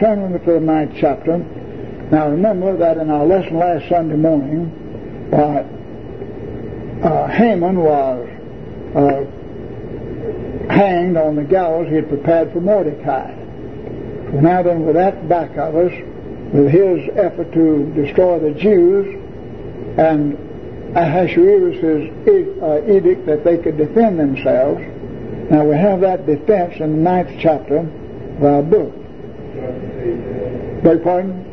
turn with me to the 9th chapter. Now remember that in our lesson last Sunday morning, Haman was hanged on the gallows he had prepared for Mordecai. So now then, with that back of us, with his effort to destroy the Jews and Ahasuerus' edict that they could defend themselves, now we have that defense in the 9th chapter of our book. Beg your pardon?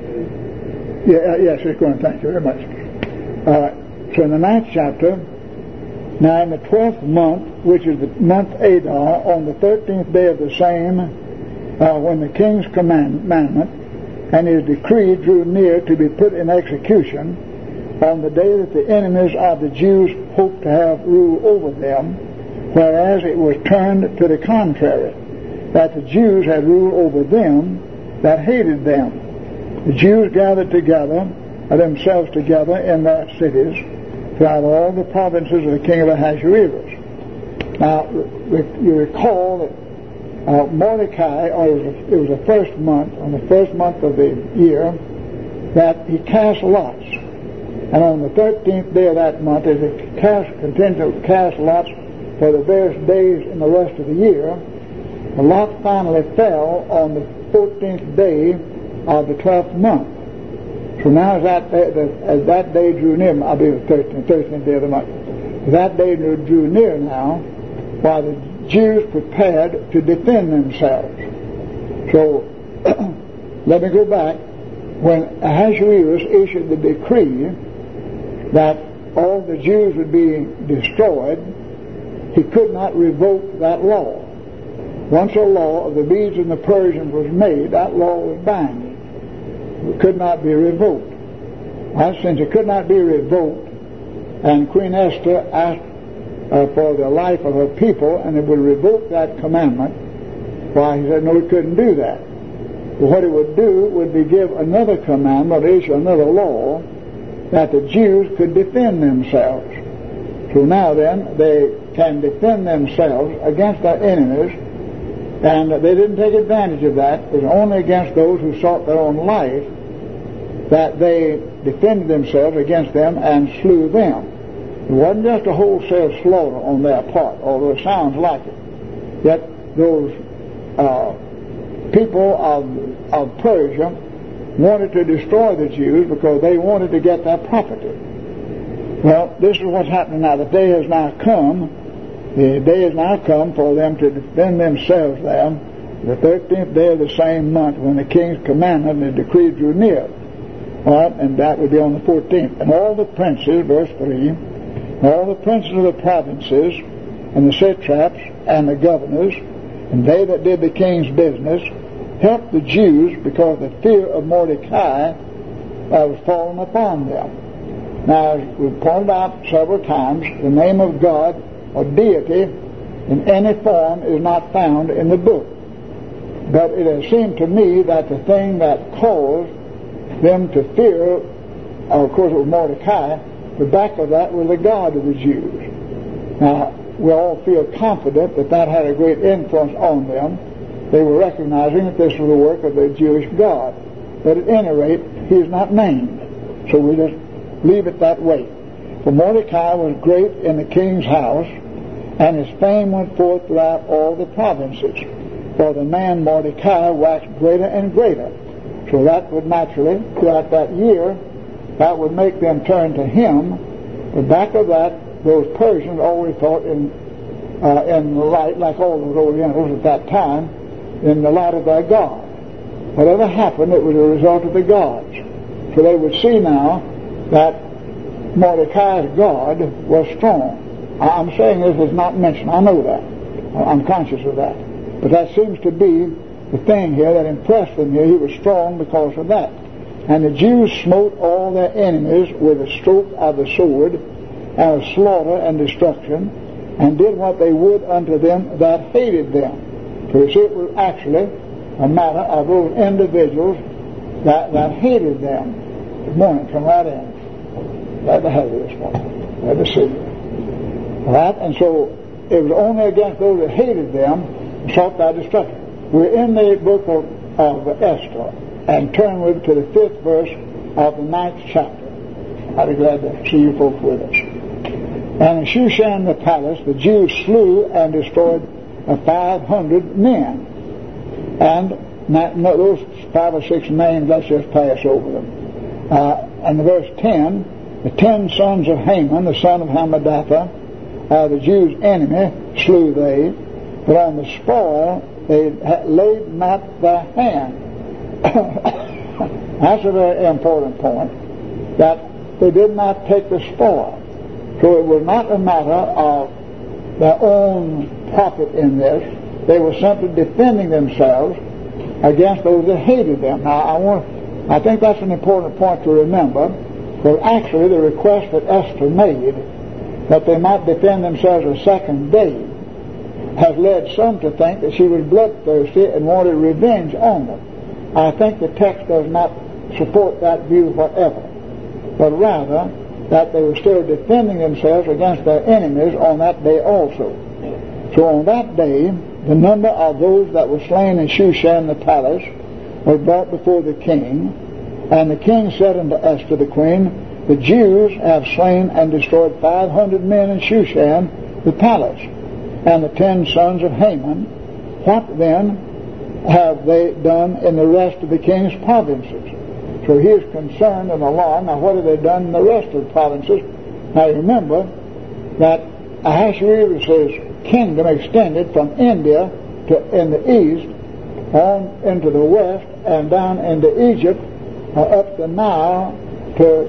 Yes, it's going. Thank you very much. So in the 9th chapter, now in the 12th month, which is the month Adar, on the 13th day of the same, when the king's commandment and his decree drew near to be put in execution, on the day that the enemies of the Jews hoped to have rule over them, whereas it was turned to the contrary, that the Jews had rule over them that hated them. The Jews gathered together themselves together in their cities throughout all the provinces of the king of Ahasuerus. Now, you recall that Mordecai, it was the first month, on the first month of the year, that he cast lots. And on the 13th day of that month, as he continued to cast lots for the various days in the rest of the year, the lot finally fell on the 14th day of the 12th month. So now as that day drew near, I'll be the 13th day of the month. As that day drew near now, while the Jews prepared to defend themselves. So let me go back. When Ahasuerus issued the decree that all the Jews would be destroyed, he could not revoke that law. Once a law of the Medes and the Persians was made, that law was binding. It could not be revoked. Well, since it could not be revoked, and Queen Esther asked for the life of her people, and it would revoke that commandment, why, he said, no, it couldn't do that. But what it would do would be give another commandment, issue another law, that the Jews could defend themselves. So now then, they can defend themselves against their enemies, and they didn't take advantage of that. It was only against those who sought their own life that they defended themselves against them and slew them. It wasn't just a wholesale slaughter on their part, although it sounds like it. Yet those people of Persia wanted to destroy the Jews because they wanted to get their property. Well, this is what's happening now. The day has now come. The day has now come for them to defend themselves there, the 13th day of the same month, when the king's commandment and the decree drew near. All right, and that would be on the 14th. And all the princes, verse 3, all the princes of the provinces, and the satraps, and the governors, and they that did the king's business, helped the Jews because the fear of Mordecai was fallen upon them. Now, as we've pointed out several times, the name of God or deity in any form is not found in the book. But it has seemed to me that the thing that caused them to fear, of course it was Mordecai, the back of that was the God of the Jews. Now, we all feel confident that that had a great influence on them. They were recognizing that this was the work of the Jewish God. But at any rate, he is not named. So we just leave it that way. For Mordecai was great in the king's house, and his fame went forth throughout all the provinces. For the man Mordecai waxed greater and greater. So that would naturally, throughout that year, that would make them turn to him. The back of that, those Persians always thought in the light, like all those Orientals at that time, in the light of their God. Whatever happened, it was a result of the gods. So they would see now that Mordecai's God was strong. I'm saying this is not mentioned. I know that. I'm conscious of that. But that seems to be the thing here that impressed them here. He was strong because of that. And the Jews smote all their enemies with a stroke of the sword, and of slaughter and destruction, and did what they would unto them that hated them. So you see, it was actually a matter of those individuals that hated them. Good morning, come right in. Glad to have you this morning. Glad to see you. All right, and so it was only against those that hated them and sought their destruction. We're in the book of of Esther and turn with to the 5th verse of the 9th chapter. I'd be glad to see you folks with us. And in Shushan the palace, the Jews slew and destroyed 500 men. And those 5 or 6 names, let's just pass over them. And verse 10, the 10 sons of Haman, the son of Hammedatha, the Jews' enemy, slew they, but on the spoil they laid not their hand. That's a very important point, that they did not take the spoil. So it was not a matter of their own profit in this. They were simply defending themselves against those that hated them. Now, I think that's an important point to remember, because actually the request that Esther made, that they might defend themselves a second day, has led some to think that she was bloodthirsty and wanted revenge on them. I think the text does not support that view whatever, but rather that they were still defending themselves against their enemies on that day also. So on that day, the number of those that were slain in Shushan the palace was brought before the king, and the king said unto Esther the queen, the Jews have slain and destroyed 500 men in Shushan the palace, and the 10 sons of Haman. What then have they done in the rest of the king's provinces? So he is concerned and alarmed. Now, what have they done in the rest of the provinces? Now, remember that Ahasuerus' kingdom extended from India in the east on into the west and down into Egypt, up the Nile to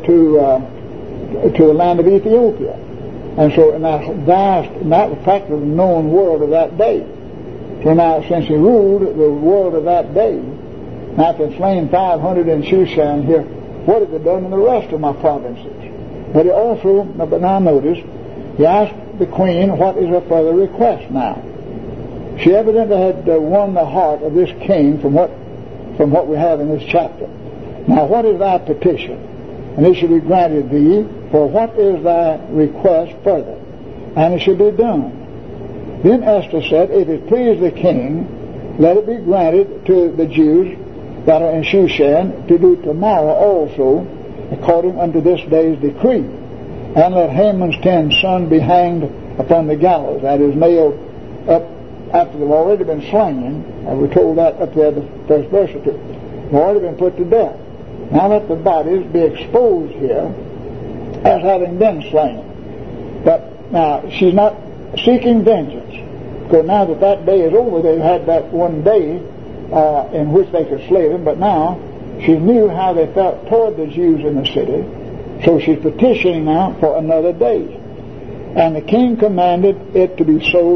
the land of Ethiopia. And so in that vast, that was practically the known world of that day. So now, since he ruled the world of that day, now if they've slain 500 in Shushan here, what have they done in the rest of my provinces? But now notice, he asked the queen, what is her further request now? She evidently had won the heart of this king from what we have in this chapter. Now, what is thy petition? And it shall be granted thee, for what is thy request further? And it shall be done. Then Esther said, if it please the king, let it be granted to the Jews that are in Shushan to do tomorrow also, according unto this day's decree. And let Haman's 10 sons be hanged upon the gallows, that is, nailed up after they've already been slain. And we're told that up there, the first verse or two. They've already been put to death. Now let the bodies be exposed here as having been slain. But now, she's not seeking vengeance, because now that day is over, they've had that one day in which they could slay them, but now she knew how they felt toward the Jews in the city, so she's petitioning now for another day. And the king commanded it to be so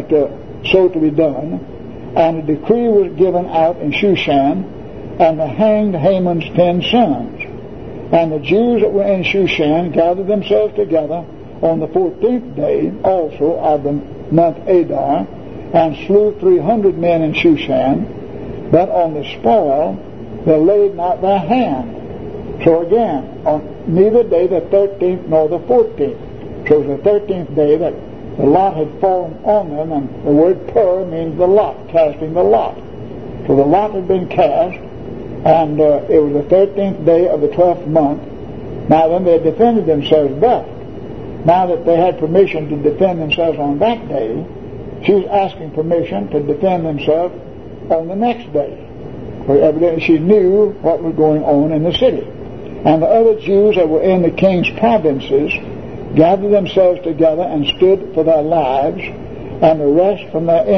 to be done, and a decree was given out in Shushan, and they hanged Haman's 10 sons. And the Jews that were in Shushan gathered themselves together on the 14th day also of the month Adar, and slew 300 men in Shushan, but on the spoil they laid not their hand. So again, on neither day the 13th nor the 14th. So it was the 13th day that the lot had fallen on them, and the word pur means the lot, casting the lot. So the lot had been cast, and it was the 13th day of the 12th month. Now then, they had defended themselves best. Now that they had permission to defend themselves on that day, she was asking permission to defend themselves on the next day. For evidently she knew what was going on in the city. And the other Jews that were in the king's provinces gathered themselves together and stood for their lives, and had rest from their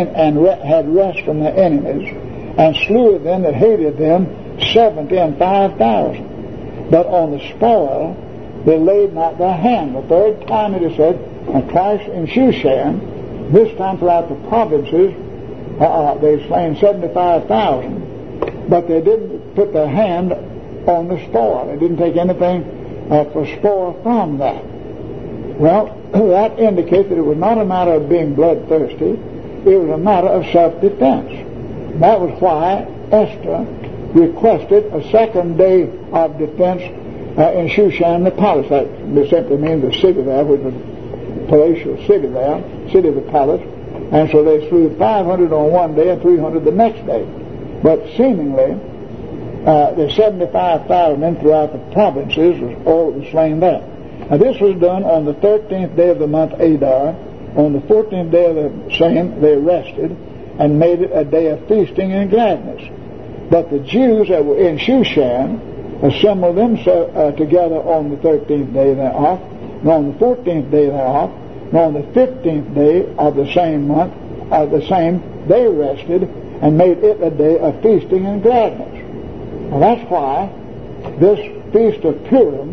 enemies, and slew of them that hated them 75,000. But on the spoil they laid not their hand. The third time it is said, and twice in Shushan, this time throughout the provinces, they slain 75,000, but they didn't put their hand on the spoil. They didn't take anything for spoil from that. Well, that indicates that it was not a matter of being bloodthirsty. It was a matter of self-defense. That was why Esther requested a second day of defense in Shushan the palace. That simply means the city there, which was a palatial city there, city of the palace. And so they slew 500 on one day and 300 the next day. but seemingly the 75,000 men throughout the provinces was all that was slain there. Now this was done on the 13th day of the month Adar. On the 14th day of the same they rested and made it a day of feasting and gladness. But the Jews that were in Shushan assembled themselves together on the 13th day thereof, and on the 14th day thereof, and on the 15th day of the same month, they rested and made it a day of feasting and gladness. Now that's why this Feast of Purim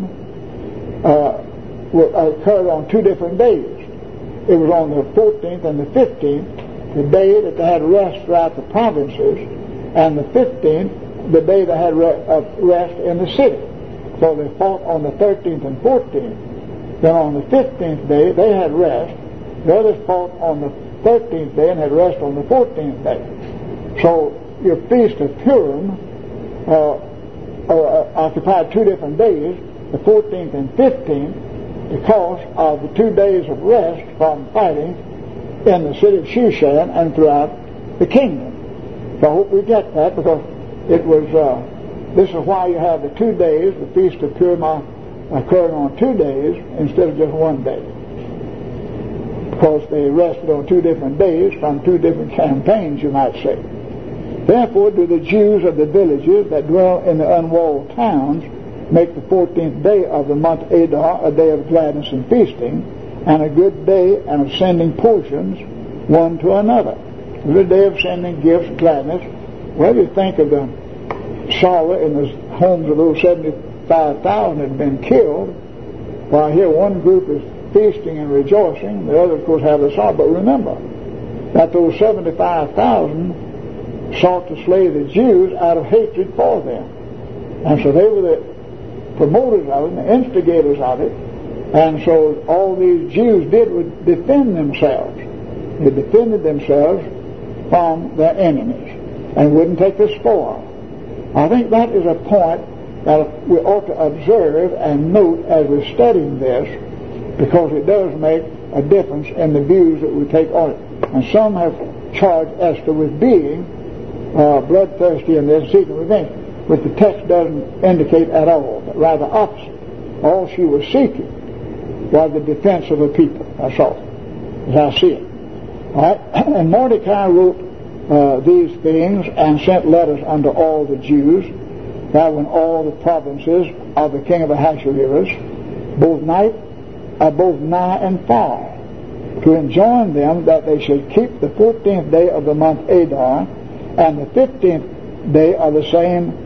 occurred on two different days. It was on the 14th and the 15th, the day that they had rest throughout the provinces, and the 15th, the day they had rest in the city. So they fought on the 13th and 14th. Then on the 15th day, they had rest. The others fought on the 13th day and had rest on the 14th day. So your Feast of Purim occupied two different days, the 14th and 15th, because of the 2 days of rest from fighting in the city of Shushan and throughout the kingdom. So I hope we get that, because it was, this is why you have the 2 days, the Feast of Purim occurring on 2 days instead of just 1 day. Because they rested on 2 different days from 2 different campaigns, you might say. Therefore do the Jews of the villages that dwell in the unwalled towns make the 14th day of the month Adar a day of gladness and feasting, and a good day and of sending portions one to another. It was a day of sending gifts, gladness. Well, you think of the sorrow in the homes of those 75,000 had been killed, while here one group is feasting and rejoicing, the other, of course, have the sorrow. But remember that those 75,000 sought to slay the Jews out of hatred for them. And so they were the promoters of it, the instigators of it, and so all these Jews did was defend themselves. They defended themselves from their enemies and wouldn't take the spoil. I think that is a point that we ought to observe and note as we're studying this, because it does make a difference in the views that we take on it. And some have charged Esther with being bloodthirsty in this, seeking revenge, which the text doesn't indicate at all, but rather opposite. All she was seeking was the defense of the people. That's all, as I see it. All right? And Mordecai wrote these things and sent letters unto all the Jews that were in all the provinces of the king of Ahasuerus, both nigh and far, to enjoin them that they should keep the 14th day of the month Adar and the 15th day of the same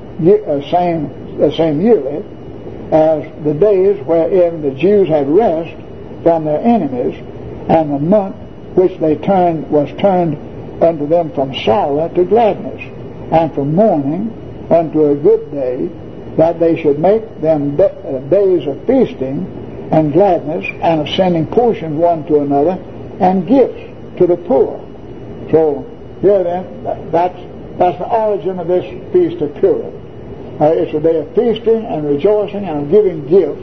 yearly, as the days wherein the Jews had rest from their enemies, and the month which they was turned unto them from sorrow to gladness, and from mourning unto a good day, that they should make them days of feasting and gladness, and of sending portions one to another, and gifts to the poor. So here then, that's the origin of this Feast of Purim. It's a day of feasting and rejoicing and of giving gifts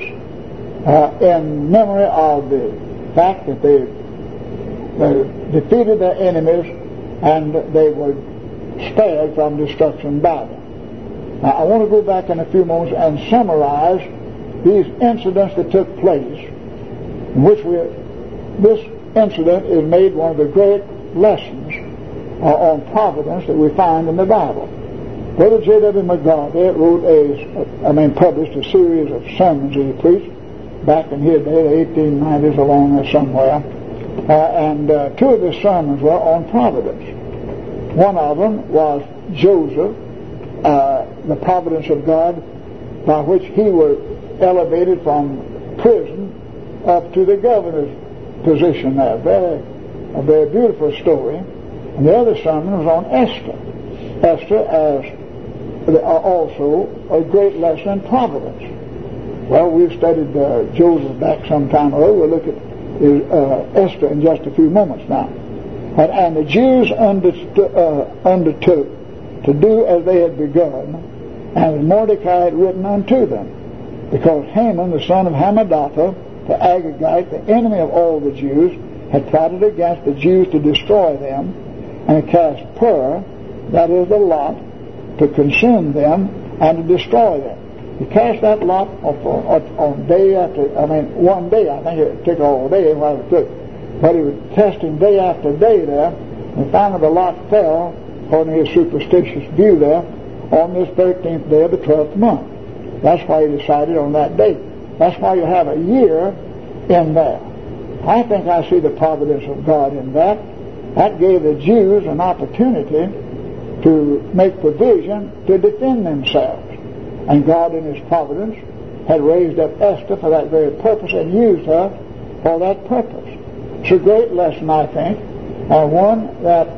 in memory of the fact that they defeated their enemies and they were spared from destruction by them. Now, I want to go back in a few moments and summarize these incidents that took place, in which this incident is made one of the great lessons on providence that we find in the Bible. Brother J.W. McGarvey published a series of sermons that he preached back in his day, the 1890s, along there somewhere. And two of his sermons were on providence. One of them was Joseph, the providence of God, by which he was elevated from prison up to the governor's position there. A very beautiful story. And the other sermon was on Esther. Esther as also a great lesson in providence. Well, we've studied Joseph back some time ago. We'll look at Esther in just a few moments now. And the Jews undertook to do as they had begun, and as Mordecai had written unto them, because Haman, the son of Hammedatha, the Agagite, the enemy of all the Jews, had plotted against the Jews to destroy them, and had cast Pur, that is the lot, to consume them and to destroy them. He cast that lot on day after, one day. I think it took all day while it took. But he was testing day after day there, and finally the lot fell, according to his superstitious view there, on this 13th day of the 12th month. That's why he decided on that date. That's why you have a year in there. I think I see the providence of God in that. That gave the Jews an opportunity to make provision to defend themselves. And God in His providence had raised up Esther for that very purpose and used her for that purpose. It's a great lesson, I think, and one that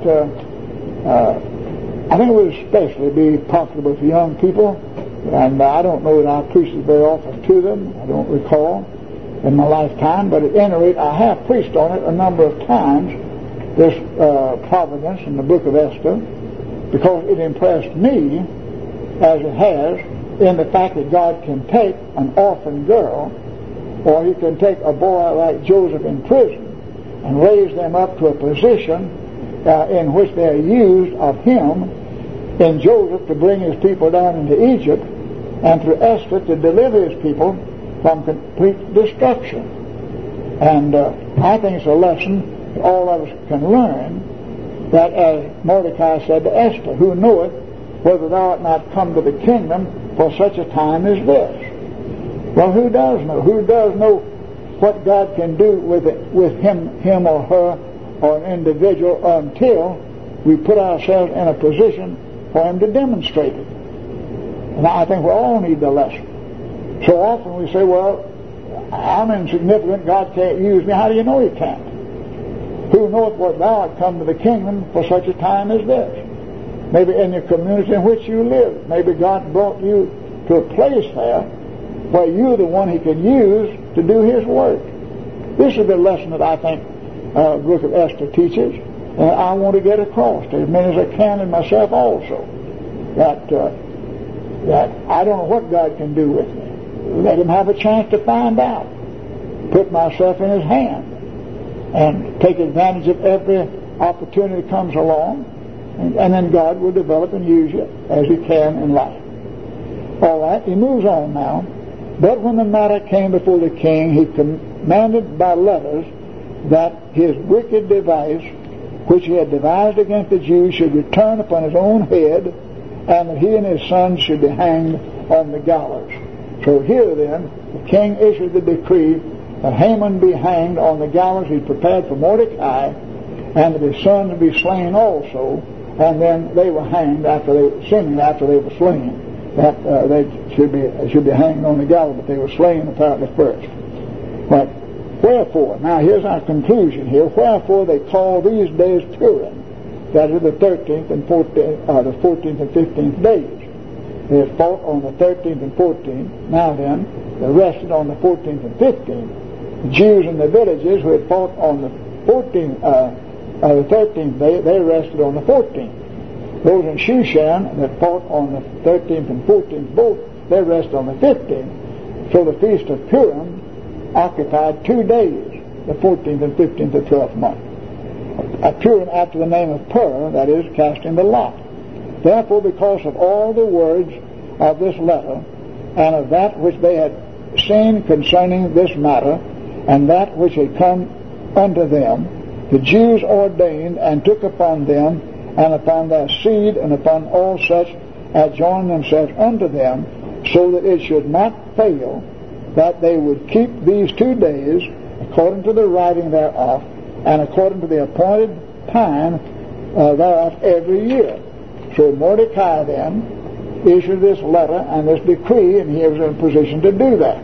I think would especially be profitable for young people. And I don't know that I preached it very often to them. I don't recall in my lifetime, but at any rate, I have preached on it a number of times, this providence in the book of Esther, because it impressed me, as it has, in the fact that God can take an orphan girl, or He can take a boy like Joseph in prison and raise them up to a position in which they are used of Him in Joseph to bring his people down into Egypt, and through Esther to deliver his people from complete destruction. And I think it's a lesson that all of us can learn, that as Mordecai said to Esther, who knoweth whether thou art not come to the kingdom for such a time as this? Well, who does know? Who does know what God can do with him or her or an individual until we put ourselves in a position for Him to demonstrate it? And I think we all need the lesson. So often we say, well, I'm insignificant, God can't use me. How do you know He can't? Who knoweth what thou art come to the kingdom for such a time as this? Maybe in your community in which you live. Maybe God brought you to a place there where you're the one He can use to do His work. This is the lesson that I think the book of Esther teaches, and I want to get across to as many as I can, and myself also, that I don't know what God can do with me. Let Him have a chance to find out. Put myself in His hand and take advantage of every opportunity that comes along, and then God will develop and use you as He can in life. All right, he moves on now. But when the matter came before the king, he commanded by letters that his wicked device, which he had devised against the Jews, should return upon his own head, and that he and his sons should be hanged on the gallows. So here then, the king issued the decree that Haman be hanged on the gallows he prepared for Mordecai, and that his sons be slain also, and then they were hanged after they were slain. That they should be hanged on the gallows, but they were slain apparently first. But wherefore, now here's our conclusion here. Wherefore they call these days Purim, that is the 13th and 14th, the 14th and 15th days. They had fought on the 13th and 14th. Now then, they rested on the 14th and 15th. The Jews in the villages who had fought on the 13th day, they rested on the 14th. Those in Shushan that fought on the 13th and 14th both, they rested on the 15th. So the Feast of Purim occupied 2 days, the 14th and 15th of the 12th month. A Purim after the name of Pur, that is, casting the lot. Therefore, because of all the words of this letter, and of that which they had seen concerning this matter, and that which had come unto them, the Jews ordained and took upon them, and upon their seed, and upon all such as joined themselves unto them, so that it should not fail, that they would keep these 2 days, according to the writing thereof, and according to the appointed time thereof every year. So Mordecai then issued this letter and this decree, and he was in a position to do that.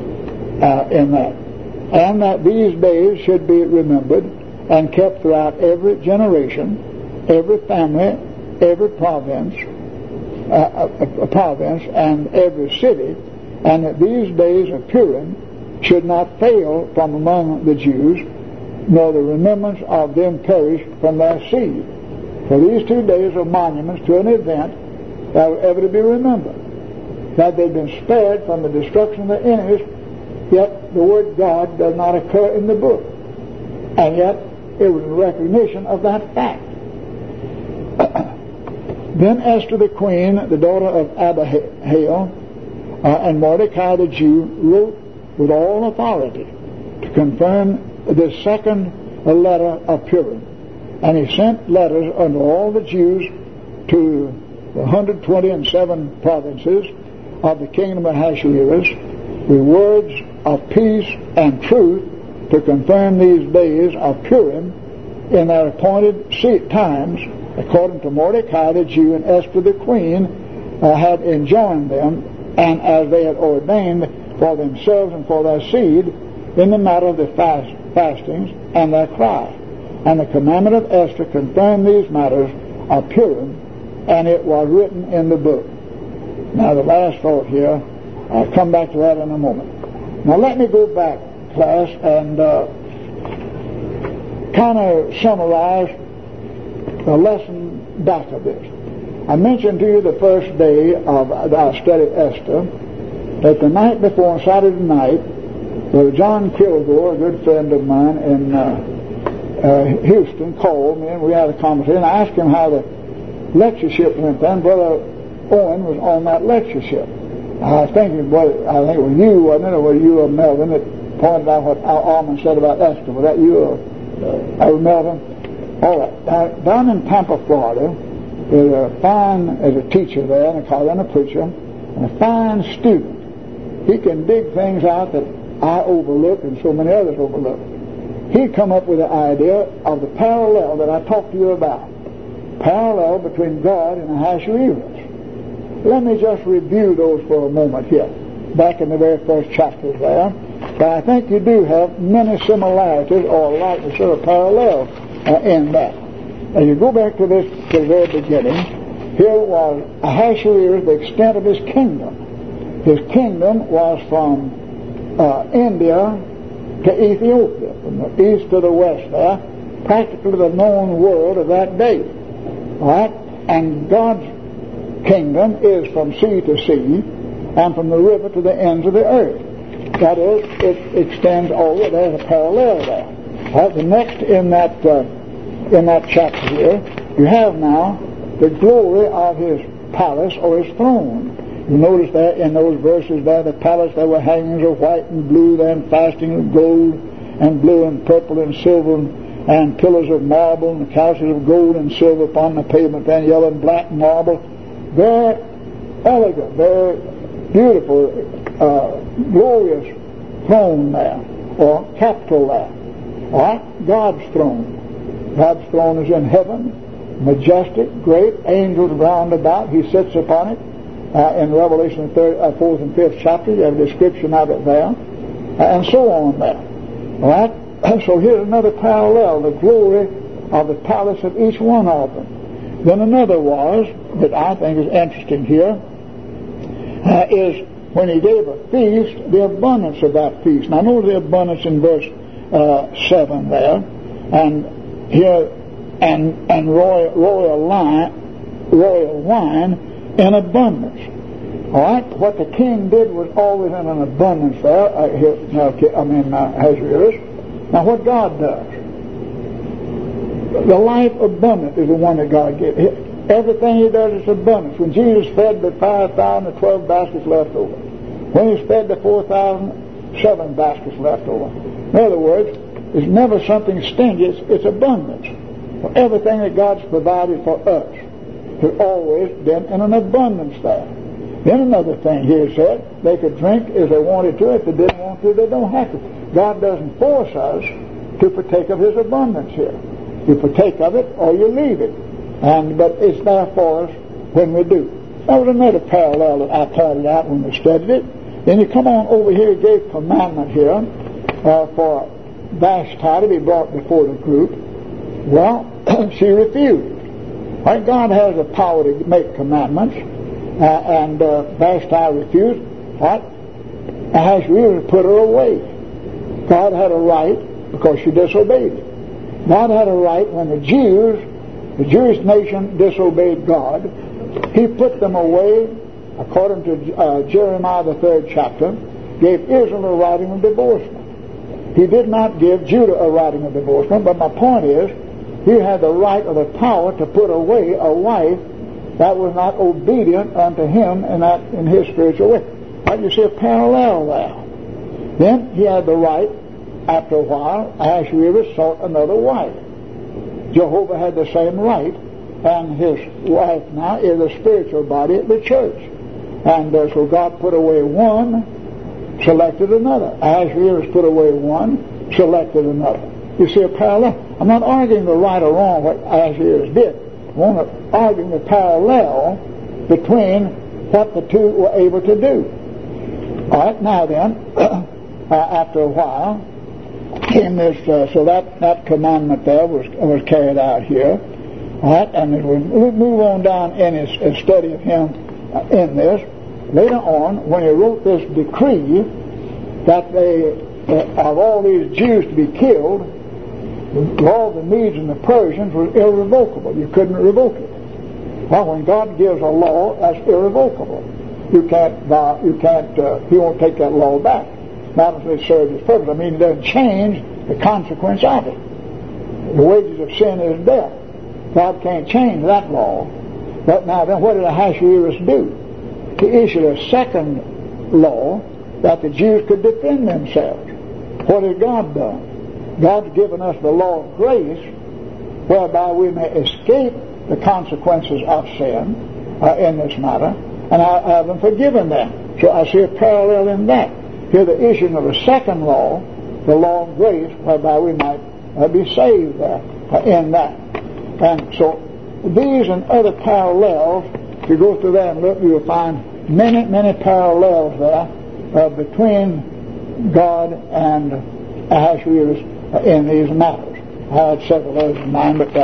And that these days should be remembered and kept throughout every generation, every family, every province, and every city, and that these days of Purim should not fail from among the Jews, nor the remembrance of them perish from their seed. For these 2 days are monuments to an event that will ever to be remembered, that they've been spared from the destruction of their enemies, yet the word God does not occur in the book. And yet it was a recognition of that fact. Then Esther the queen, the daughter of Abihail, and Mordecai the Jew, wrote with all authority to confirm the second letter of Purim. And he sent letters unto all the Jews to the 127 provinces of the kingdom of Ahasuerus with words of peace and truth to confirm these days of Purim in their appointed times, according to Mordecai the Jew and Esther the queen had enjoined them, and as they had ordained for themselves and for their seed in the matter of the fastings and their cry. And the commandment of Esther confirmed these matters of Purim, and it was written in the book. Now the last thought here, I'll come back to that in a moment. Now let me go back, class, and kind of summarize the lesson back of this. I mentioned to you the first day of our study of Esther that the night before, on Saturday night, Brother John Kilgore, a good friend of mine in Houston, called me and we had a conversation. I asked him how the lectureship went then. Brother Owen was on that lectureship. I think it was you, wasn't it, or was you or Melvin that pointed out what Alman said about Esther? Was that you or Melvin? All right. Down in Tampa, Florida, there's a teacher there, and a preacher, and a fine student. He can dig things out that I overlook and so many others overlook. He come up with the idea of the parallel that I talked to you about. Parallel between God and Ahasuerus. Let me just review those for a moment here, back in the very first chapters there. But I think you do have many similarities or likeness or parallels in that. As you go back to this, to the very beginning, here was Ahasuerus, the extent of his kingdom. His kingdom was from India to Ethiopia, from the east to the west there, practically the known world of that day. All right? And God's kingdom is from sea to sea and from the river to the ends of the earth. That is, it extends over. There's a parallel there. All right? The next in that chapter here, you have now the glory of his palace or his throne. You notice that in those verses there, the palace, there were hangings of white and blue, then fastenings of gold and blue and purple and silver, and pillars of marble and couches of gold and silver upon the pavement, then yellow and black marble. Very elegant, very beautiful, glorious throne there, or capitol there. All right? God's throne. God's throne is in heaven, majestic, great, angels round about. He sits upon it. In Revelation 4th and 5th chapter, you have a description of it there, and so on there. All right? So here's another parallel, the glory of the palace of each one of them. Then another was, that I think is interesting here, is when he gave a feast, the abundance of that feast. Now notice the abundance in verse 7 there, and here, and royal wine in abundance. All right? What the king did was always in an abundance there. Ahasuerus. Now what God does, the life abundant is the one that God gives. Everything he does is abundance. When Jesus fed the 5,000, the 12 baskets left over. When he fed the 4,000, 7 baskets left over. In other words, it's never something stingy. It's abundance. For everything that God's provided for us has always been in an abundance there. Then another thing here said, they could drink as they wanted to. If they didn't want to, they don't have to. God doesn't force us to partake of his abundance here. You partake of it or you leave it. But it's there for us when we do. That was another parallel that I pointed out when we studied it. Then you come on over here, he gave commandment here for Vashti to be brought before the group. Well, she refused. Right? God has the power to make commandments, and Vashti refused. What? Ahasuerus put her away. God had a right because she disobeyed it. God had a right when the Jewish nation disobeyed God. He put them away, according to Jeremiah the 3rd chapter, gave Israel a writing of divorcement. He did not give Judah a writing of divorcement, but my point is, he had the right or the power to put away a wife that was not obedient unto him in his spiritual way. Right, you see a parallel there. Then he had the right, after a while, Ahasuerus sought another wife. Jehovah had the same right, and his wife now is the spiritual body of the church. And so God put away one, selected another. Ahasuerus put away one, selected another. You see a parallel? I'm not arguing the right or wrong what Ahasuerus did. I want to argue the parallel between what the two were able to do. All right, now then, after a while, came this, so that commandment there was carried out here. All right, and we'll move on down in his study of him in this. Later on, when he wrote this decree that of all these Jews to be killed, the law of the Medes and the Persians was irrevocable. You couldn't revoke it. Well, when God gives a law, that's irrevocable. He won't take that law back. Not if it serves his purpose. I mean, it doesn't change the consequence of it. The wages of sin is death. God can't change that law. But now then, what did Ahasuerus do? He issued a second law that the Jews could defend themselves. What has God done? God's given us the law of grace whereby we may escape the consequences of sin in this matter, and I haven't forgiven them. So I see a parallel in that. Here the issuing of a second law, the law of grace, whereby we might be saved in that. And so these and other parallels, if you go through there and look, you will find many, many parallels there between God and Ahasuerus in these matters. I had several others in mind, but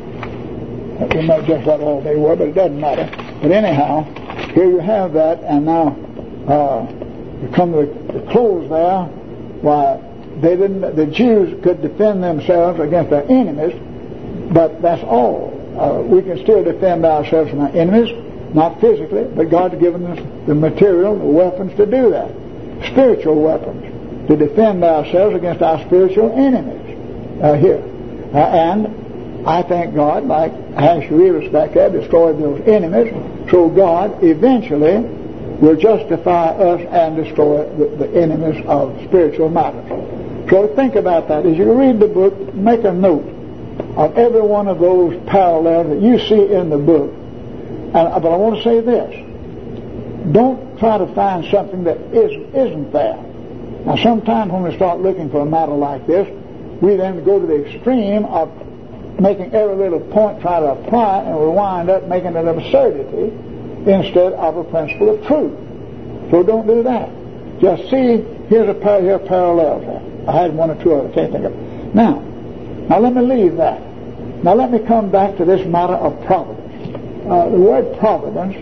we know just what all they were, but it doesn't matter. But anyhow, here you have that, and now you come to the close there. Why, the Jews could defend themselves against their enemies, but that's all. We can still defend ourselves from our enemies, not physically, but God's given us the material, the weapons to do that. Spiritual weapons to defend ourselves against our spiritual enemies here. And I thank God, like Ahasuerus back there, destroyed those enemies, so God eventually will justify us and destroy the enemies of spiritual matters. So think about that. As you read the book, make a note of every one of those parallels that you see in the book. But I want to say this. Don't try to find something that isn't there. Now, sometimes when we start looking for a matter like this, we then go to the extreme of making every little point try to apply, and we wind up making it an absurdity instead of a principle of truth. So don't do that. Just see, here's a parallel there. I had one or two others, I can't think of it. Now let me leave that. Now let me come back to this matter of providence. The word providence,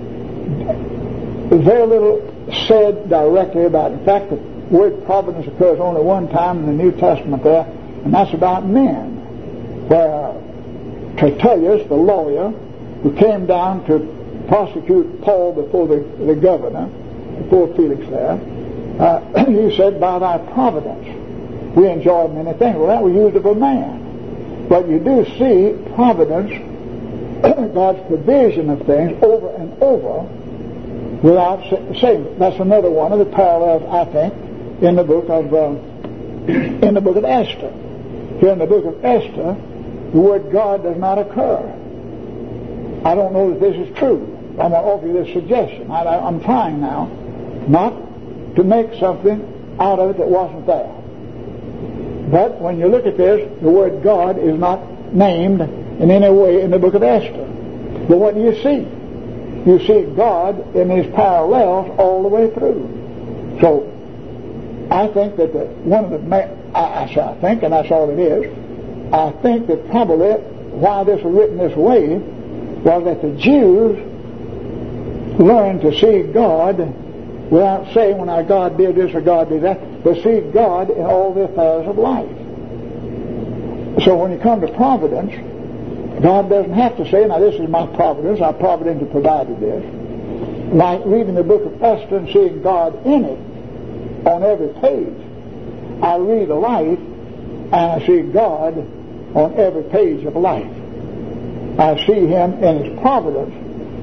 very little said directly about it. In fact, the word providence occurs only one time in the New Testament there, and that's about men, where Tertullus, the lawyer, who came down to prosecute Paul before the governor, before Felix there, he said, by thy providence we enjoy many things. Well, that was used of a man. But you do see providence, God's provision of things over and over without saying. That's another one of the parallels, I think, in the book of Esther. Here in the book of Esther, the word God does not occur. I don't know that this is true. I'm going to offer you this suggestion. I'm trying now not to make something out of it that wasn't there. But when you look at this, the word God is not named in any way in the book of Esther. But what do you see? You see God in these parallels all the way through. So I think that I think, and that's all it is, I think that probably why this was written this way was that the Jews learned to see God without saying, when our God did this or God did that, but see God in all the affairs of life. So when you come to providence, God doesn't have to say, now this is my providence, I providentially provided this. Like reading the book of Esther and seeing God in it on every page. I read life and I see God on every page of life. I see Him in His providence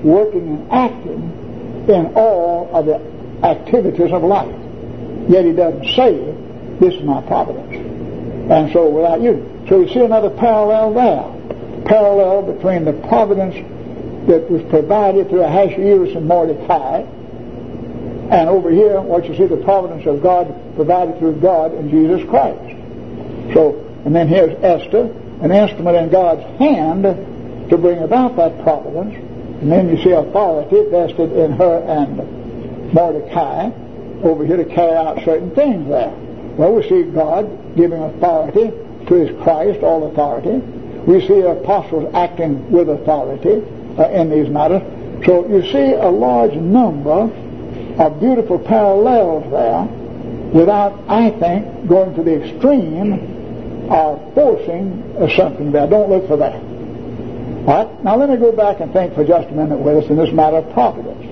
working and acting in all of the activities of life. Yet he doesn't say, this is my providence. And so without you. So you see another parallel there. Parallel between the providence that was provided through Ahasuerus and Mordecai, and over here, what you see, the providence of God provided through God and Jesus Christ. So, and then here's Esther, an instrument in God's hand to bring about that providence. And then you see authority vested in her and Mordecai over here to carry out certain things there. Well, we see God giving authority to His Christ, all authority. We see apostles acting with authority in these matters. So you see a large number of beautiful parallels there without, I think, going to the extreme of forcing something there. Don't look for that. All right? Now let me go back and think for just a minute with us in this matter of providence.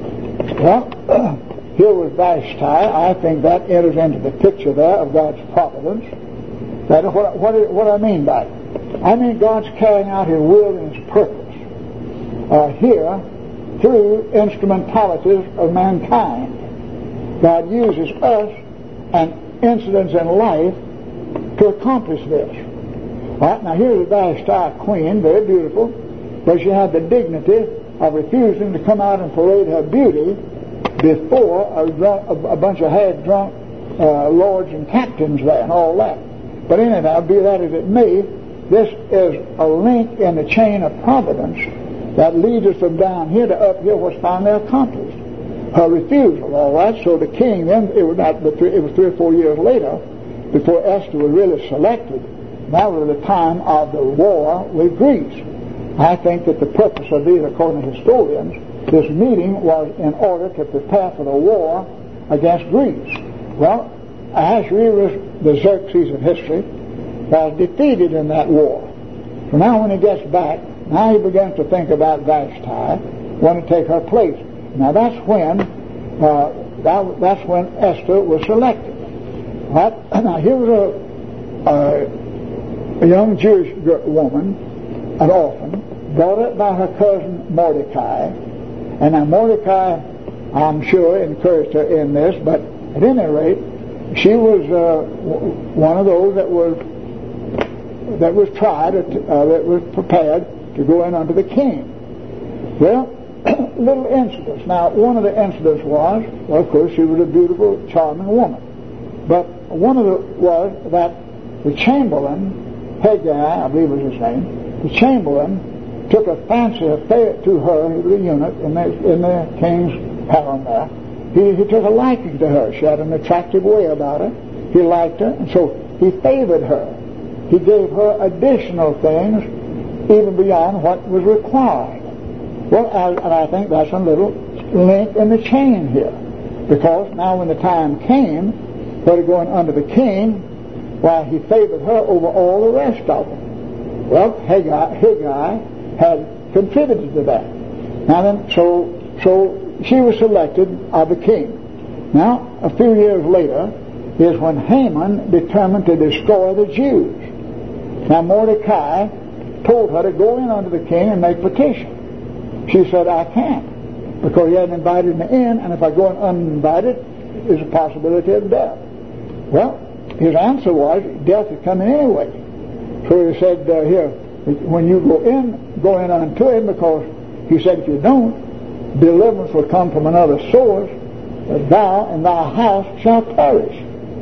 Well, here was Vashti. I think that enters into the picture there of God's providence. That is what I mean by it. I mean God's carrying out His will and His purpose here through instrumentalities of mankind. God uses us and incidents in life to accomplish this. All right, now here's a Vashti queen, very beautiful, but she had the dignity of refusing to come out and parade her beauty before a bunch of half-drunk lords and captains there and all that. But anyhow, be that as it may, this is a link in the chain of providence that leads us from down here to up here, what's finally accomplished. Her refusal, all right. So the king then, it was 3 or 4 years later before Esther was really selected. That was the time of the war with Greece. I think that the purpose of these, according to historians, this meeting was in order to prepare for the war against Greece. Well, Ahasuerus, the Xerxes of history, was defeated in that war. So now when he gets back, now he begins to think about Vashti, want to take her place. Now that's when Esther was selected. Right? Now here was a young Jewish woman, an orphan, brought up by her cousin Mordecai. And now Mordecai, I'm sure, encouraged her in this, but at any rate, she was one of those that was tried, that was prepared to go in unto the king. Well, little incidents. Now, one of the incidents was, well, of course, she was a beautiful, charming woman. But one of was that the chamberlain, Haggai, I believe was his name, the chamberlain took a fancy to her, he was a eunuch in the king's harem there. He took a liking to her. She had an attractive way about her. He liked her, and so he favored her. He gave her additional things even beyond what was required. Well, and I think that's a little link in the chain here. Because now when the time came for going under the king, why, he favored her over all the rest of them. Well, Haggai had contributed to that. Now then, so she was selected of the king. Now, a few years later is when Haman determined to destroy the Jews. Now, Mordecai told her to go in unto the king and make petition. She said, I can't, because he hadn't invited me in, and if I go in uninvited, there's a possibility of death. Well, his answer was, death is coming anyway. So he said here, when you go in unto him, because he said, if you don't, deliverance will come from another source, that thou and thy house shall perish.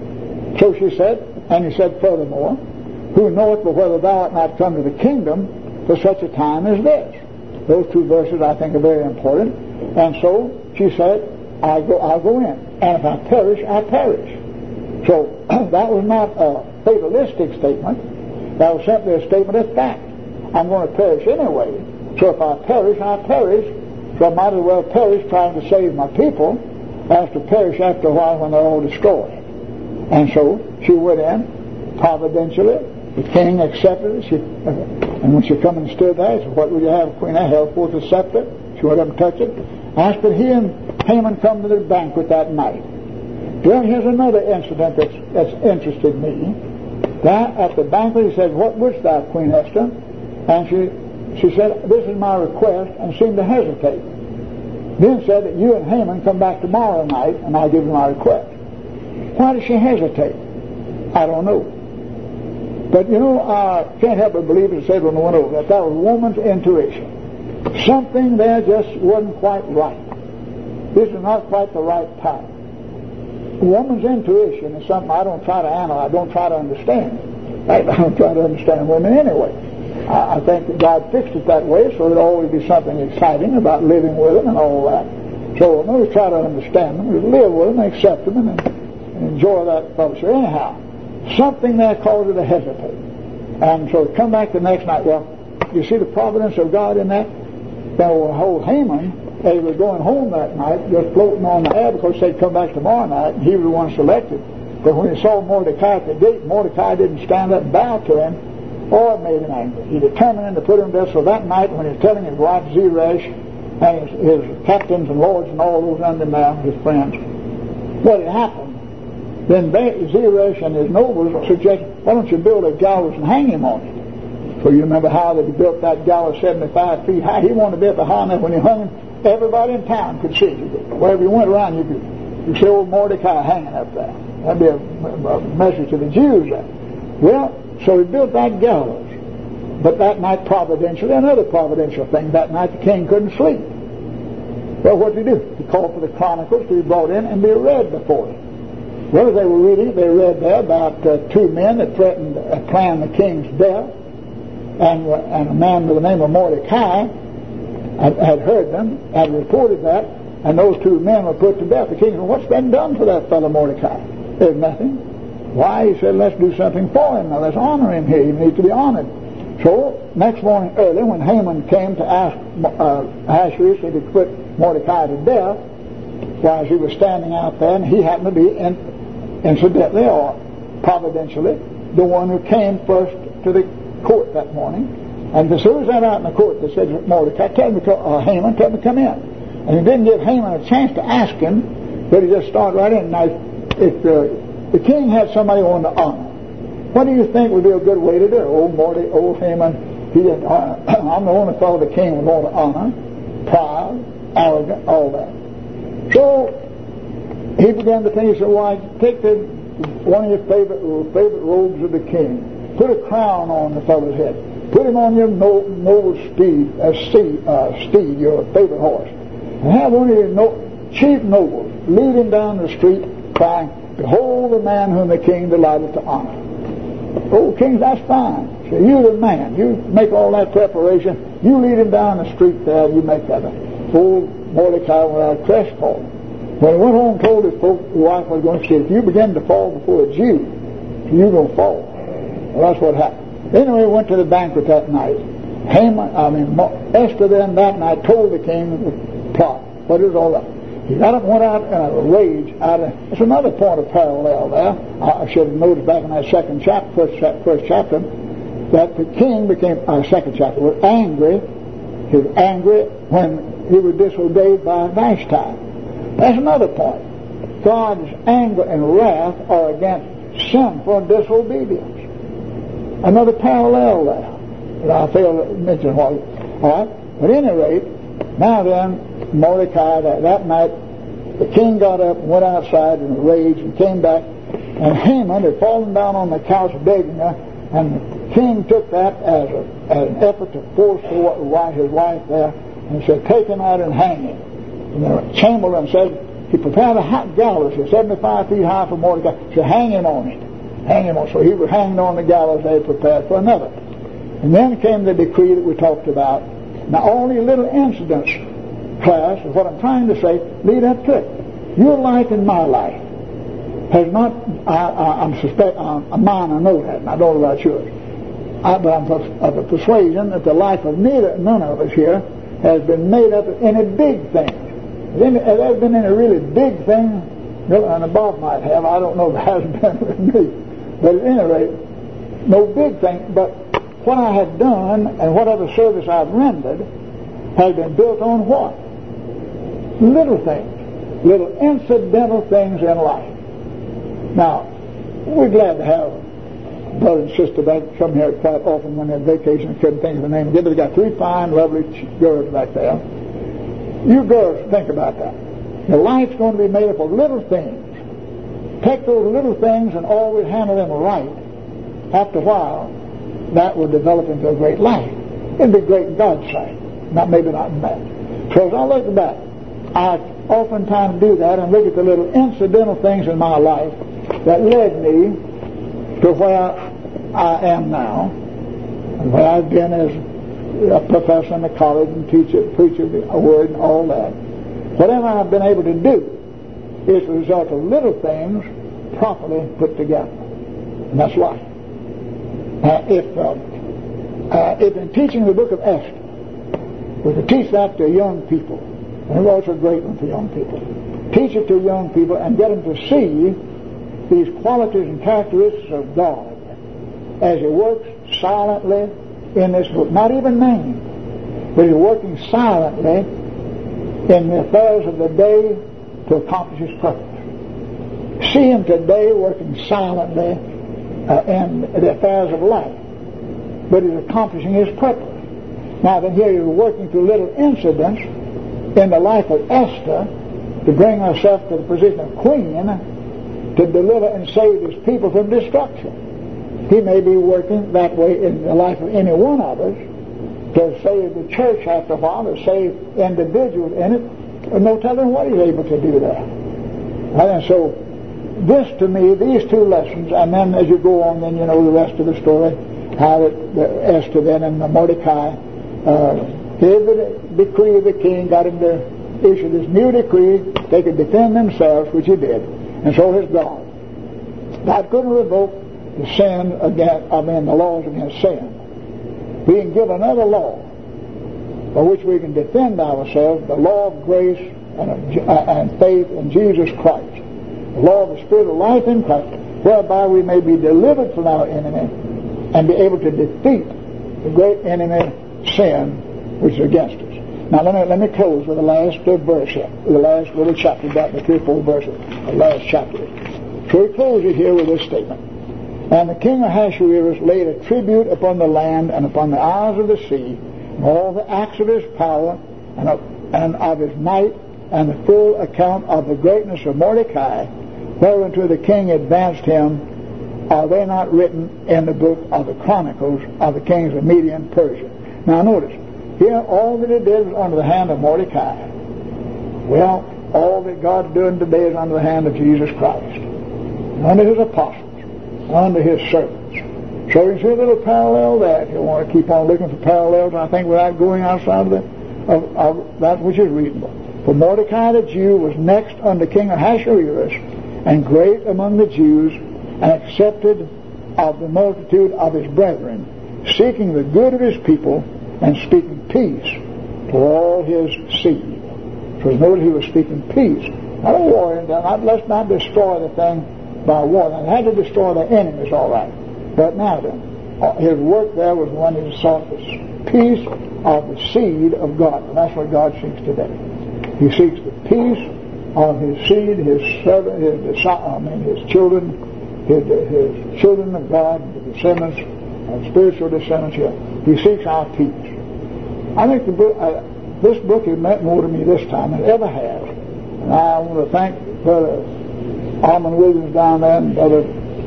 So she said, and he said furthermore, who knoweth but whether thou art not come to the kingdom for such a time as this? Those two verses I think are very important. And so she said, I'll go in. And if I perish, I perish. So that was not a fatalistic statement. That was simply a statement of fact. I'm going to perish anyway. So if I perish, I perish. So I might as well perish trying to save my people as to perish after a while when they're all destroyed. And so she went in providentially. The king accepted it. And when she come and stood there, he said, what would you have, Queen? I held forth the scepter. She wouldn't touch it. After he and Haman come to the banquet that night. Well, here's another incident that's interested me. That at the banquet he said, what wouldst thou, Queen Esther? And she she said, this is my request, and seemed to hesitate. Then said that you and Haman come back tomorrow night, and I'll give you my request. Why did she hesitate? I don't know. But you know, I can't help but believe, as I said when I went over, that was woman's intuition. Something there just wasn't quite right. This is not quite the right time. Woman's intuition is something I don't try to analyze, I don't try to understand. I don't try to understand women anyway. I think that God fixed it that way so there'll always be something exciting about living with them and all that. So I'm always try to understand them, live with them, accept them, and enjoy that fellowship. Anyhow, something there caused her to hesitate. And so come back the next night. Well, you see the providence of God in that? Now, whole Haman, he was going home that night, just floating on the air because they'd come back tomorrow night, and he was the one selected. But when he saw Mordecai at the gate, Mordecai didn't stand up and bow to him, or it made him angry. He determined to put him to death. So that night, when he was telling his wife Zeresh and his captains and lords and all those under him there, his friends, what had happened, then Zeresh and his nobles suggested, why don't you build a gallows and hang him on it? So you remember how that he built that gallows 75 feet high. He wanted to be at the high enough when he hung him, everybody in town could see you. Wherever you went around, you could see old Mordecai hanging up there. That'd be a message to the Jews there. Well, so he built that gallows. But that night, providentially, another providential thing, that night the king couldn't sleep. Well, what did he do? He called for the chronicles to be brought in and be read before him. Well, as they were reading, they read there about two men that planned the king's death, and a man by the name of Mordecai had heard them, had reported that, and those two men were put to death. The king said, what's been done for that fellow Mordecai? There's nothing. Why? He said, let's do something for him. Now, let's honor him here. He needs to be honored. So, next morning early, when Haman came to ask Ahasuerus if he could put Mordecai to death, while he was standing out there, and he happened to be incidentally or providentially the one who came first to the court that morning. And as soon as they were out in the court, they said to Mordecai, Haman, tell him to come in. And he didn't give Haman a chance to ask him, but he just started right in. Now, if the king had somebody on to honor, what do you think would be a good way to do it? Old Haman, I'm the only fellow the king would want to honor, proud, arrogant, all that. So he began to think, he said, why, take one of your favorite robes of the king, put a crown on the fellow's head, put him on your noble steed, your favorite horse, and have one of your chief nobles lead him down the street crying, behold the man whom the king delighted to honor. Oh, kings, that's fine. So you're the man. You make all that preparation. You lead him down the street there, and you make that. Old Mordecai went out crestfallen. When he went home and told his wife was going to say, if you begin to fall before a Jew, you're going to fall. Well, that's what happened. Anyway, he went to the banquet that night. Esther then that night told the king the plot. What is all that? He got up and went out in a rage. It's another point of parallel there. I should have noticed back in that second chapter, first chapter, that the king became, second chapter, was angry. He was angry when he was disobeyed by Vashti. That's another point. God's anger and wrath are against sinful disobedience. Another parallel there that I failed to mention. All right? But at any rate, now then, Mordecai, that night, the king got up and went outside in a rage and came back, and Haman had fallen down on the couch begging her, and the king took that as an effort to force his wife there, and said, take him out and hang him. And the chamberlain said, he prepared a hot gallows, 75 feet high for Mordecai, said, hang him on it. Hang him on. So he was hanged on the gallows they had prepared for another. And then came the decree that we talked about. Now, all these little incidents, class, is what I'm trying to say, lead up to it. Your life and my life has not, mine, I know that, and I don't know about yours. But I'm of the persuasion that the life of none of us here has been made up of any big thing. Has there been any really big thing? And Bob might have, I don't know if it hasn't been with me. But at any rate, no big thing, but what I have done and whatever service I've rendered has been built on what? Little things, little incidental things in life. Now, we're glad to have brother and sister that come here quite often when they're vacation, couldn't think of the name. They got 3 fine, lovely girls back there. You girls, think about that. Your life's going to be made up of little things. Take those little things and always handle them right. After a while, that will develop into a great life. It'll be great in God's sight. Maybe not in that. So as I look back, I oftentimes do that and look at the little incidental things in my life that led me to where I am now, and where I've been as a professor in the college and preacher a word and all that. Whatever I've been able to do is the result of little things properly put together. And that's life. If in teaching the book of Esther, we could teach that to young people, and it's also a great one for young people. Teach it to young people and get them to see these qualities and characteristics of God as He works silently in this book. Not even named, but He's working silently in the affairs of the day to accomplish His purpose. See Him today working silently in the affairs of life, but He's accomplishing His purpose. Now then here He's working through little incidents in the life of Esther to bring herself to the position of queen to deliver and save His people from destruction. He may be working that way in the life of any one of us to save the church after a while, to save individuals in it. There's no telling what He's able to do there. And so this to me, these 2 lessons, and then as you go on, then you know the rest of the story, how Esther then and Mordecai gave the decree of the king, got him to issue this new decree. They could defend themselves, which he did, and so has God. God couldn't revoke the the laws against sin. We can give another law by which we can defend ourselves, the law of grace and faith in Jesus Christ, the law of the Spirit of life in Christ, whereby we may be delivered from our enemy and be able to defeat the great enemy, sin, which is against us. Now let me close with the last verse here, the last little chapter, about the 3 or 4 verses, the last chapter. So we close it here with this statement. And the king Ahasuerus laid a tribute upon the land and upon the isles of the sea, and all the acts of his power and of his might, and the full account of the greatness of Mordecai, whereunto the king advanced him. Are they not written in the book of the Chronicles of the kings of Media and Persia? Now notice, here all that he did was under the hand of Mordecai. Well, all that God's doing today is under the hand of Jesus Christ, under His apostles, under His servants. So you see a little parallel there. If you want to keep on looking for parallels, I think, without going outside of that which is reasonable. For Mordecai the Jew was next unto King Ahasuerus, and great among the Jews, and accepted of the multitude of his brethren, seeking the good of his people, and speaking peace to all his seed. So notice he was speaking peace. Not a war, let's not destroy the thing by war. Now, they had to destroy their enemies, all right. But now then, his work there was when he sought the peace of the seed of God. And that's what God seeks today. He seeks the peace of his seed, his children, his children of God, the descendants, spiritual descendants here. He seeks our peace. I think this book has meant more to me this time than it ever has. And I want to thank Brother Almond Williams down there and Brother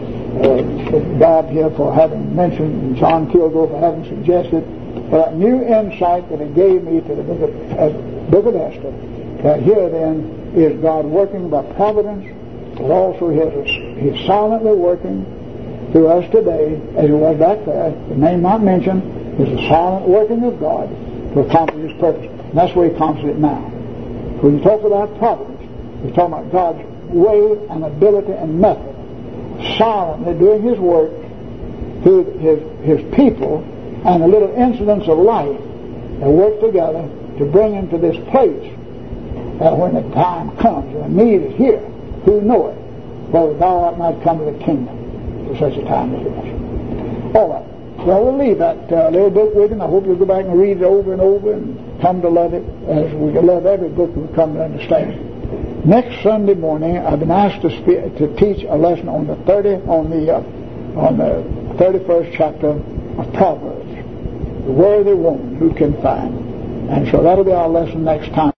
Bob here for having mentioned, and John Kilgore for having suggested that new insight that it gave me to the book of Esther. That here then is God working by providence, but also He's silently working through us today, as He was back there. The name not mentioned is the silent working of God to accomplish His purpose. And that's where He accomplishes it now. When you talk about providence, we're talking about God's way and ability and method, silently doing His work through His people and the little incidents of life that work together to bring Him to this place. That when the time comes and the need is here, who knoweth whether thou art not come to the kingdom for such a time as this. All right. Well, we'll leave that little book with you. I hope you'll go back and read it over and over and come to love it as we love every book we come to understand. Next Sunday morning, I've been asked to teach a lesson on the 31st chapter of Proverbs. The worthy woman who can find. And so that'll be our lesson next time.